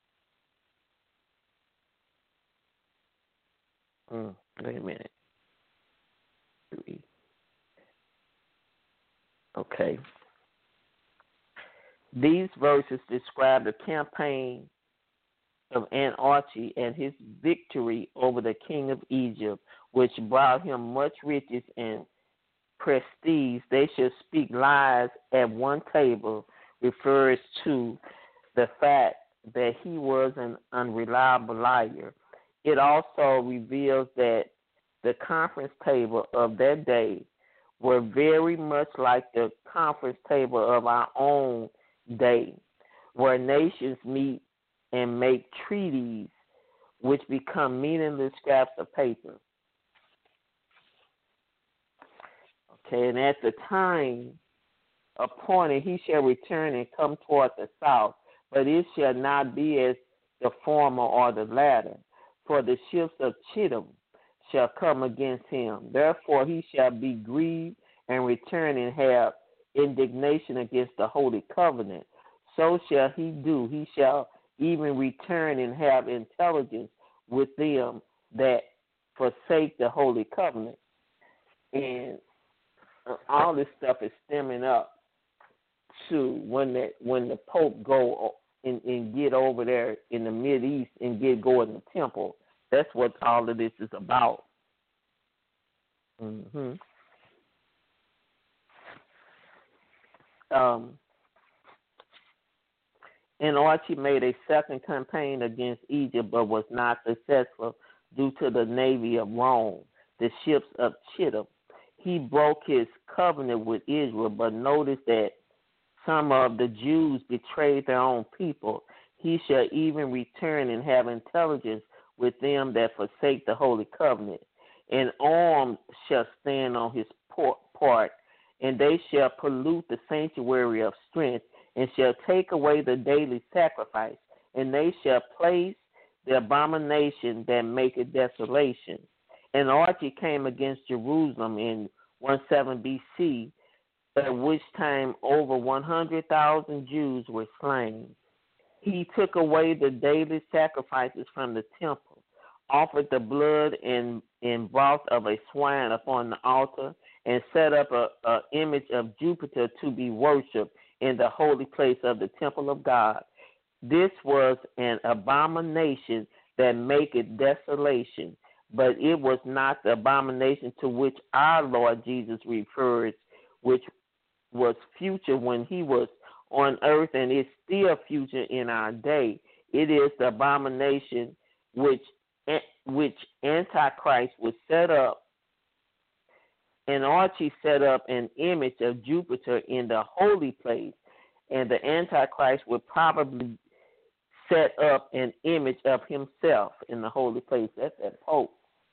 Mm, wait a minute. Three. Okay. These verses describe the campaign of Anarchy and his victory over the king of Egypt, which brought him much riches and prestige. They shall speak lies at one table, refers to the fact that he was an unreliable liar. It also reveals that the conference table of that day were very much like the conference table of our own day, where nations meet and make treaties which become meaningless scraps of paper. Okay, and at the time appointed he shall return and come toward the south, but it shall not be as the former or the latter, for the ships of Chittim shall come against him. Therefore he shall be grieved and return and have indignation against the holy covenant. So shall he do. He shall even return and have intelligence with them that forsake the holy covenant. And all this stuff is stemming up to when the when the Pope go and, and get over there in the Mideast and get go in the temple. That's what all of this is about. Mm-hmm. Um, and Archie made a second campaign against Egypt, but was not successful due to the navy of Rome, the ships of Chittim. He broke his covenant with Israel, but noticed that some of the Jews betrayed their own people. He shall even return and have intelligence with them that forsake the holy covenant. And armed shall stand on his part, and they shall pollute the sanctuary of strength, and shall take away the daily sacrifice, and they shall place the abomination that maketh desolation. And Archie came against Jerusalem in one seven B C, at which time over one hundred thousand Jews were slain. He took away the daily sacrifices from the temple, offered the blood and, and broth of a swine upon the altar, and set up a, a image of Jupiter to be worshipped in the holy place of the temple of God. This was an abomination that maketh desolation, but it was not the abomination to which our Lord Jesus refers, which was future when he was on earth, and is still future in our day. It is the abomination which which Antichrist would set up, and Archie set up an image of Jupiter in the holy place, and the Antichrist would probably set up an image of himself in the holy place. That's that Pope.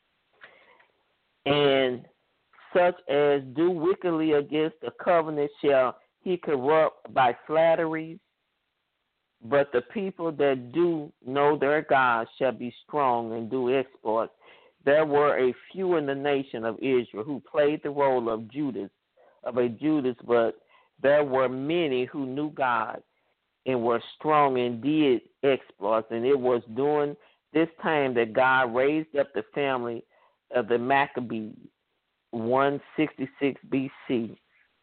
And such as do wickedly against the covenant shall he corrupt by flatteries, but the people that do know their God shall be strong and do exploits. There were a few in the nation of Israel who played the role of Judas, of a Judas, but there were many who knew God and were strong and did exploits. And it was during this time that God raised up the family of the Maccabees, one sixty-six B C.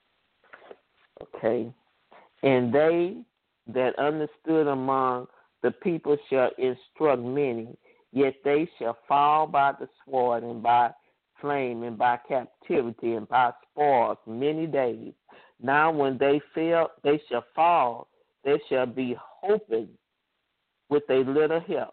Okay. And they that understood among the people shall instruct many, yet they shall fall by the sword and by flame and by captivity and by spoils many days. Now when they fail, they shall fall. They shall be hoping with a little help.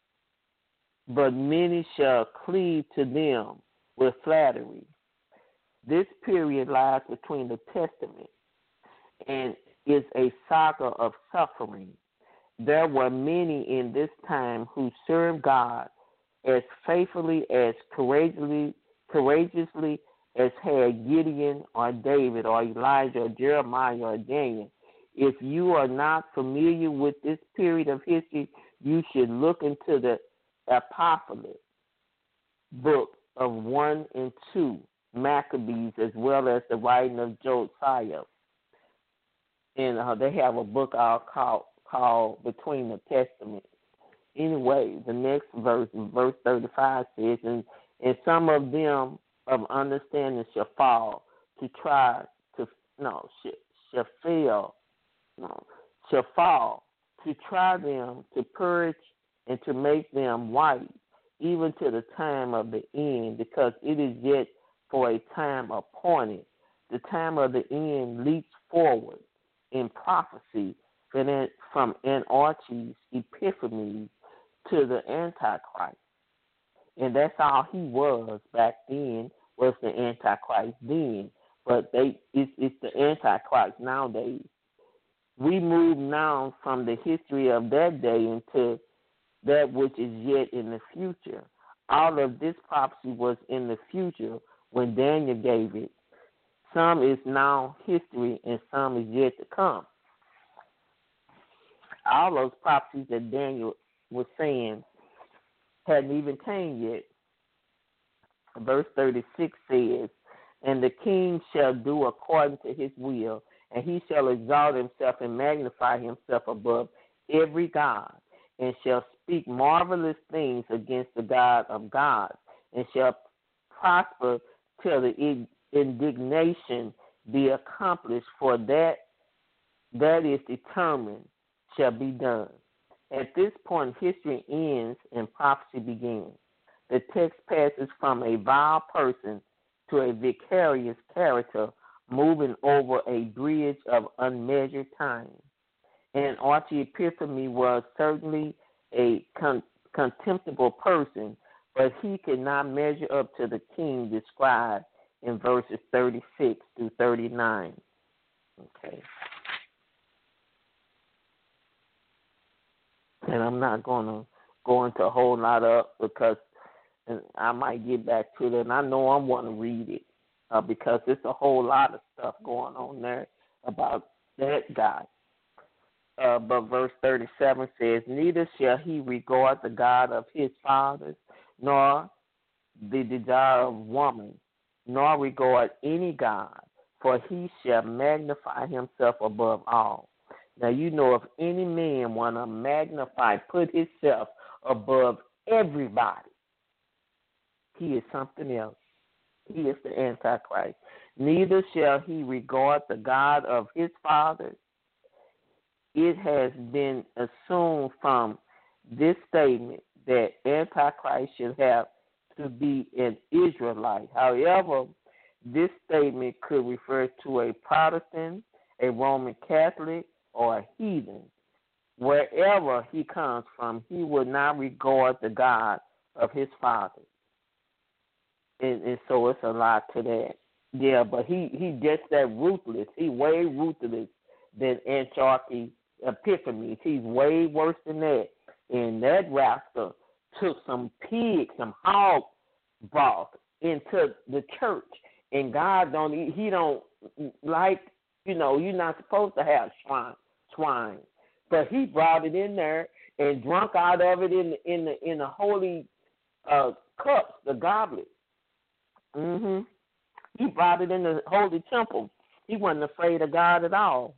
But many shall cleave to them with flattery. This period lies between the Testament and is a saga of suffering. There were many in this time who served God as faithfully, as courageously, courageously as had Gideon or David or Elijah or Jeremiah or Daniel. If you are not familiar with this period of history, you should look into the Apocalypse book of one and two Maccabees, as well as the writing of Josiah. And uh, they have a book called, called called Between the Testaments. Anyway, the next verse, verse thirty-five says, and, and some of them of understanding shall fall to try to, no, shall, shall fail, no, shall fall to try them, to purge and to make them white, even to the time of the end, because it is yet for a time appointed. The time of the end leaps forward in prophecy from Anarchy's Epiphanes to the Antichrist. And that's all he was back then, was the Antichrist then. But they it's, it's the Antichrist nowadays. We move now from the history of that day into that which is yet in the future. All of this prophecy was in the future when Daniel gave it. Some is now history and some is yet to come. All those prophecies that Daniel was saying hadn't even came yet. Verse thirty-six says, and the king shall do according to his will, and he shall exalt himself and magnify himself above every god, and shall speak marvelous things against the God of gods, and shall prosper till the indignation be accomplished, for that that is determined shall be done. At this point, history ends and prophecy begins. The text passes from a vile person to a vicarious character moving over a bridge of unmeasured time. And Archie Epiphany was certainly a con- contemptible person, but he could not measure up to the king described in verses thirty-six through thirty-nine. Okay. And I'm not going to go into a whole lot of because and I might get back to it. And I know I want to read it uh, because there's a whole lot of stuff going on there about that guy. Uh, but verse thirty-seven says, neither shall he regard the God of his fathers, nor the desire of woman, nor regard any God, for he shall magnify himself above all. Now, you know, if any man want to magnify, put himself above everybody, he is something else. He is the Antichrist. Neither shall he regard the God of his fathers. It has been assumed from this statement that Antichrist should have to be an Israelite. However, this statement could refer to a Protestant, a Roman Catholic, or a heathen. Wherever he comes from, he will not regard the God of his fathers. And, and so it's a lot to that. Yeah, but he, he just that ruthless. He way ruthless than Antiochus Epiphanes. He's way worse than that. And that rascal took some pig, some hog broth into the church. And God don't, he don't like, you know, you're not supposed to have swine, swine. But he brought it in there and drunk out of it in the in the in the holy uh, cups, the goblet. Mhm. He brought it in the holy temple. He wasn't afraid of God at all.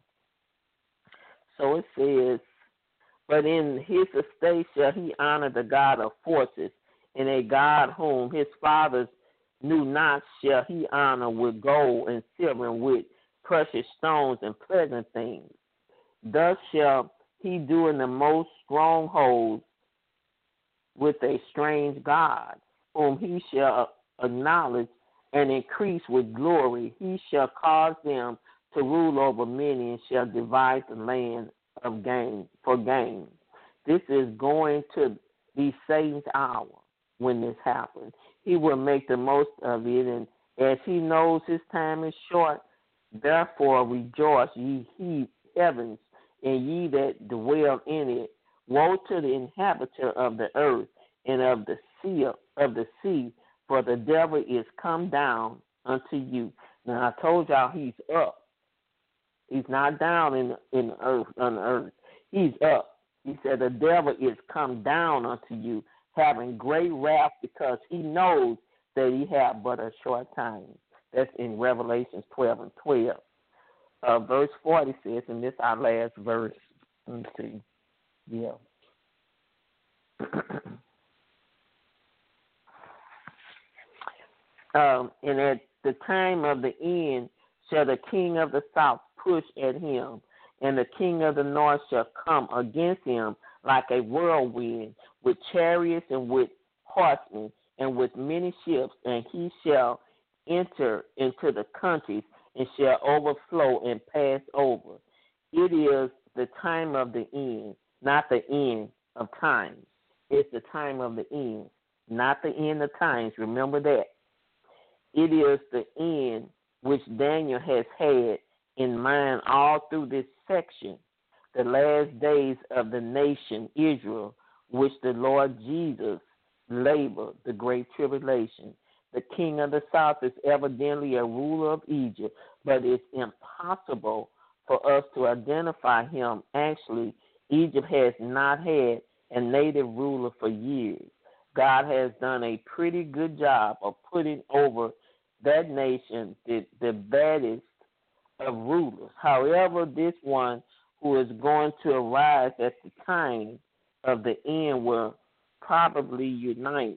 So it says, but in his estate shall he honor the God of forces, and a God whom his fathers knew not shall he honor with gold and silver and with precious stones and pleasant things. Thus shall he do in the most strongholds with a strange God, whom he shall acknowledge and increase with glory. He shall cause them to rule over many and shall divide the land of gain for gain. This is going to be Satan's hour when this happens. He will make the most of it, and as he knows his time is short, therefore rejoice, ye he heavens, and ye that dwell in it. Woe to the inhabitant of the earth and of the sea, of the sea, for the devil is come down unto you. Now I told y'all he's up. He's not down in in the earth on the earth. He's up. He said the devil is come down unto you, having great wrath, because he knows that he have but a short time. That's in Revelations twelve and twelve. Uh, verse forty says, and this is our last verse. Let me see. Yeah. um, and at the time of the end shall the king of the south push at him, and the king of the north shall come against him like a whirlwind, with chariots and with horsemen and with many ships, and he shall enter into the countries and shall overflow and pass over. It is the time of the end, not the end of times. It's the time of the end, not the end of times. Remember that. It is the end which Daniel has had in mind all through this section, the last days of the nation Israel, which the Lord Jesus labored, the great tribulation. The king of the south is evidently a ruler of Egypt, but it's impossible for us to identify him. Actually, Egypt has not had a native ruler for years. God has done a pretty good job of putting over that nation the, the baddest of rulers. However, this one who is going to arise at the time of the end will probably unite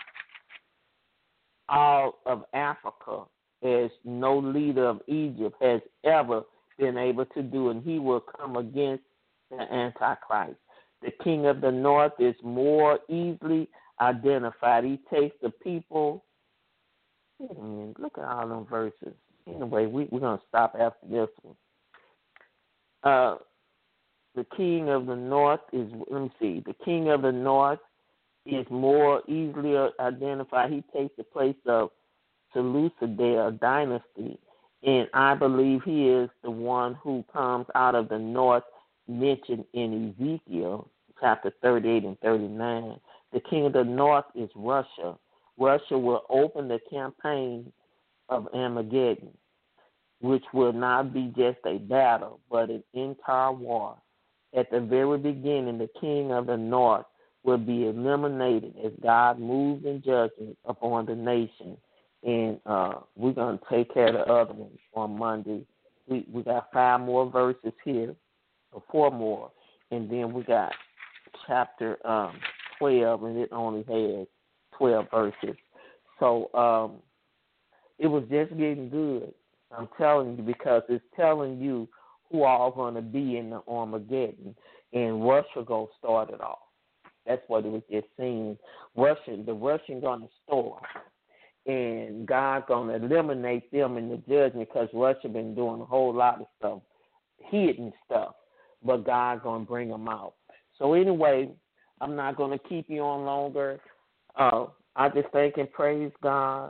all of Africa, as no leader of Egypt has ever been able to do, and he will come against the Antichrist. The king of the north is more easily identified. He takes the people. Wait a minute, look at all them verses. Anyway, we, we're going to stop after this one. Uh, the king of the north is, let me see, the king of the north is more easily identified. He takes the place of Seleucid dynasty, and I believe he is the one who comes out of the north mentioned in Ezekiel. chapter thirty-eight and thirty-nine. The king of the north is Russia. Russia will open the campaign of Armageddon, which will not be just a battle, but an entire war. At the very beginning, the king of the north will be eliminated as God moves in judgment upon the nation. And uh, we're going to take care of the other ones on Monday. We we got five more verses here, or four more, and then we got chapter um, twelve, and it only has twelve verses. So um, it was just getting good. I'm telling you, because it's telling you who all going to be in the Armageddon, and Russia go start it off. That's what it was just saying. Russia, the Russian going to start, and God going to eliminate them in the judgment, because Russia been doing a whole lot of stuff, hidden stuff, but God going to bring them out. So anyway, I'm not going to keep you on longer. Uh, I just thank and praise God.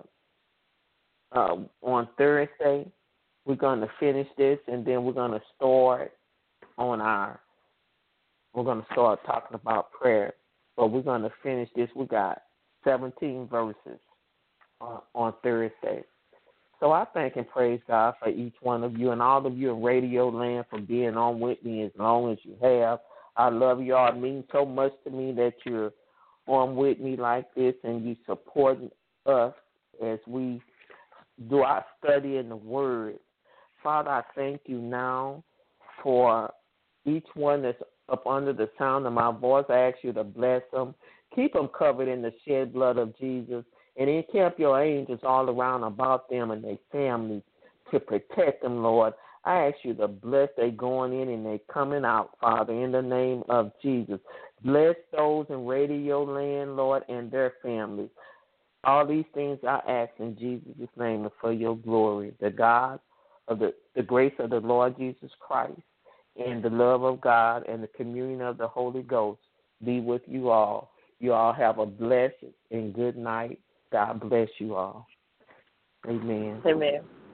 Uh, on Thursday, we're going to finish this, and then we're going to start on our, we're going to start talking about prayer. But we're going to finish this. We got seventeen verses uh, on Thursday. So I thank and praise God for each one of you and all of you in Radio Land for being on with me as long as you have. I love y'all. It means so much to me that you're on with me like this and you supporting us as we do our study in the Word. Father, I thank you now for each one that's up under the sound of my voice. I ask you to bless them. Keep them covered in the shed blood of Jesus, and encamp your angels all around about them and their families to protect them, Lord. I ask you to bless their going in and their coming out, Father, in the name of Jesus. Bless those in Radio Land, Lord, and their families. All these things I ask in Jesus' name and for your glory. The God of the, the grace of the Lord Jesus Christ and the love of God and the communion of the Holy Ghost be with you all. You all have a blessed and good night. God bless you all. Amen. Amen.